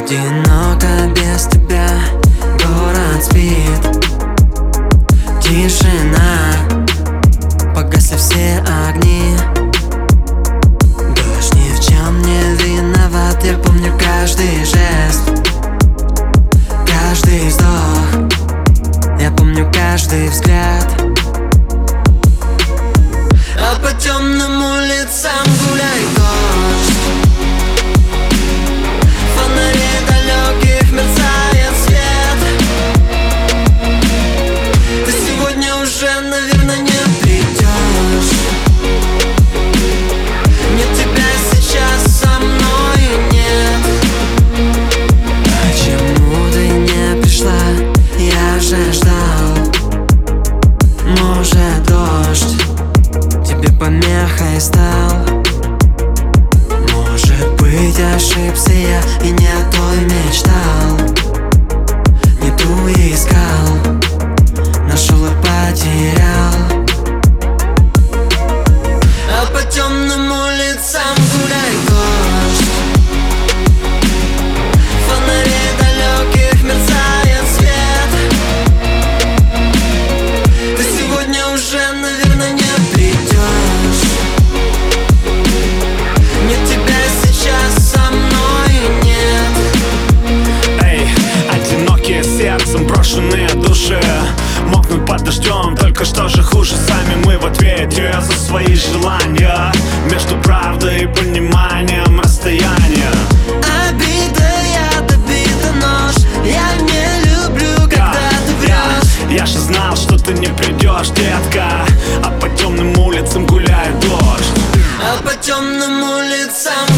Одиноко без тебя, город спит. Тишина, погасли все огни. Дождь ни в чем не виноват. Я помню каждый жест, каждый вздох. Я помню каждый взгляд. А по темным улицам гуляй дождь. Фонарей далеких мерцает свет. Ты сегодня уже, наверное, не придешь. Нет тебя сейчас со мной нет. Почему ты не пришла? Я же ждал. Может, дождь тебе помехой стал? Может быть, ошибся я и не о той мечтал, не ту искал, нашел и потерял. А по темным улицам гуляй дождь. Фонарей далеких мерцает свет. Ты сегодня уже, наверное, не придешь. Нет тебя сейчас со мной нет. Эй, одинокие сердцем, брошенные души мокнут под дождем, только что же хуже. Сами мы в ответе за свои желания. Между правдой и пониманием расстояние. Обида, яд, обида, нож. Я не люблю, когда ты врешь. Я же знал, что ты не придешь, детка. А по темным улицам гуляет дождь. А по темным улицам